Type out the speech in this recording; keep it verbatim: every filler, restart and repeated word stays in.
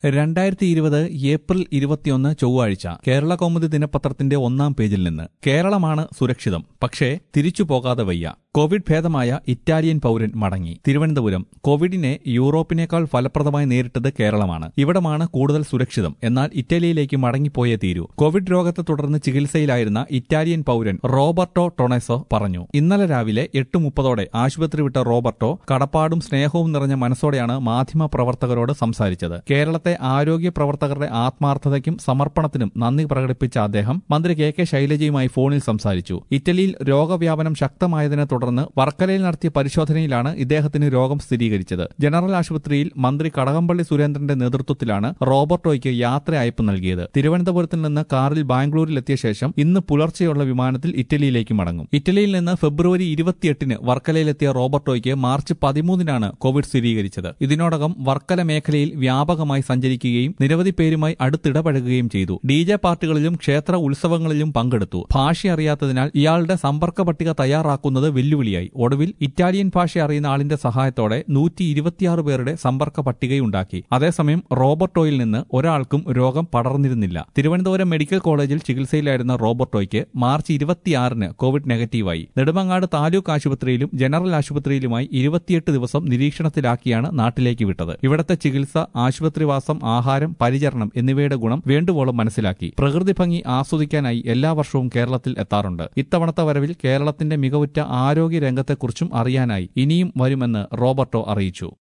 രണ്ടായിരത്തി ഇരുപത് ഏപ്രിൽ ഇരുപത്തിയൊന്ന് ചൊവ്വാഴ്ച കേരള കൗമുദി ദിനപത്രത്തിന്റെ ഒന്നാം പേജിൽ നിന്ന് കേരളമാണ് സുരക്ഷിതം, പക്ഷേ തിരിച്ചു പോകാതെ വയ്യ. കോവിഡ് ഭേദമായ ഇറ്റാലിയൻ പൌരൻ മടങ്ങി. തിരുവനന്തപുരം. കോവിഡിനെ യൂറോപ്പിനേക്കാൾ ഫലപ്രദമായി നേരിട്ടത് കേരളമാണ്. ഇവിടമാണ് കൂടുതൽ സുരക്ഷിതം. എന്നാൽ ഇറ്റലിയിലേക്ക് മടങ്ങിപ്പോയേ തീരൂ. കോവിഡ് രോഗത്തെ തുടർന്ന് ചികിത്സയിലായിരുന്ന ഇറ്റാലിയൻ പൌരൻ റോബർട്ടോ ടൊണേസോ പറഞ്ഞു. ഇന്നലെ രാവിലെ എട്ട് മുപ്പതോടെ ആശുപത്രി വിട്ട റോബർട്ടോ കടപ്പാടും സ്നേഹവും നിറഞ്ഞ മനസ്സോടെയാണ് മാധ്യമ പ്രവർത്തകരോട് സംസാരിച്ചത്. കേരളത്തെ ആരോഗ്യ പ്രവർത്തകരുടെ ആത്മാർത്ഥതയ്ക്കും സമർപ്പണത്തിനും നന്ദി പ്രകടിപ്പിച്ച അദ്ദേഹം മന്ത്രി കെ കെ ശൈലജയുമായി ഫോണിൽ സംസാരിച്ചു. ഇറ്റലിയിൽ രോഗവ്യാപനം ശക്തമായതിനെ തുടർന്ന് വർക്കലയിൽ നടത്തിയ പരിശോധനയിലാണ് ഇദ്ദേഹത്തിന് രോഗം സ്ഥിരീകരിച്ചത്. ജനറൽ ആശുപത്രിയിൽ മന്ത്രി കടകംപള്ളി സുരേന്ദ്രന്റെ നേതൃത്വത്തിലാണ് റോബർട്ടോയ്ക്ക് യാത്രയയപ്പ് നൽകിയത്. തിരുവനന്തപുരത്ത് നിന്ന് കാറിൽ ബാംഗ്ലൂരിലെത്തിയ ശേഷം ഇന്ന് പുലർച്ചെയുള്ള വിമാനത്തിൽ ഇറ്റലിയിലേക്ക് മടങ്ങും. ഇറ്റലിയിൽ നിന്ന് ഫെബ്രുവരി ഇരുപത്തിയെട്ടിന് വർക്കലയിലെത്തിയ റോബർട്ടോയ്ക്ക് മാർച്ച് പതിമൂന്നിനാണ് കോവിഡ് സ്ഥിരീകരിച്ചത്. ഇതിനോടകം വർക്കല മേഖലയിൽ വ്യാപകമായി സഞ്ചരിക്കുകയും നിരവധി പേരുമായി അടുത്തിടപഴകുകയും ചെയ്തു. ഡി ജെ പാർട്ടികളിലും ക്ഷേത്ര ഉത്സവങ്ങളിലും പങ്കെടുത്തു. ഭാഷ അറിയാത്തതിനാൽ ഇയാളുടെ സമ്പർക്ക പട്ടിക തയ്യാറാക്കുന്നത് വെല്ലുവിളിയായി. ഒടുവിൽ ഇറ്റാലിയൻ ഭാഷ അറിയുന്ന ആളിന്റെ സഹായത്തോടെ നൂറ്റി ഇരുപത്തിയാറ് പേരുടെ സമ്പർക്ക പട്ടികയുണ്ടാക്കി. അതേസമയം റോബർട്ടോയിൽ നിന്ന് ഒരാൾക്കും രോഗം പടർന്നിരുന്നില്ല. തിരുവനന്തപുരം മെഡിക്കൽ കോളേജിൽ ചികിത്സയിലായിരുന്ന റോബർട്ടോയ്ക്ക് മാർച്ച് ഇരുപത്തിയാറിന് കോവിഡ് നെഗറ്റീവായി. നെടുമങ്ങാട് താലൂക്ക് ആശുപത്രിയിലും ജനറൽ ആശുപത്രിയിലുമായി ഇരുപത്തിയെട്ട് ദിവസം നിരീക്ഷണത്തിലാക്കിയാണ് നാട്ടിലേക്ക് വിട്ടത്. ഇവിടത്തെ ചികിത്സ, ആശുപത്രിവാസം, ആഹാരം, പരിചരണം എന്നിവയുടെ ഗുണം വേണ്ടുവോളം മനസ്സിലാക്കി. പ്രകൃതി ഭംഗി ആസ്വദിക്കാനായി എല്ലാ വർഷവും കേരളത്തിൽ എത്താറുണ്ട്. ഇത്തവണത്തെ വരവിൽ കേരളത്തിന്റെ മികവുറ്റ ആരോഗ്യ രംഗത്തെക്കുറിച്ചും അറിയാനായി ഇനിയും വരുമെന്ന് റോബർട്ടോ അറിയിച്ചു.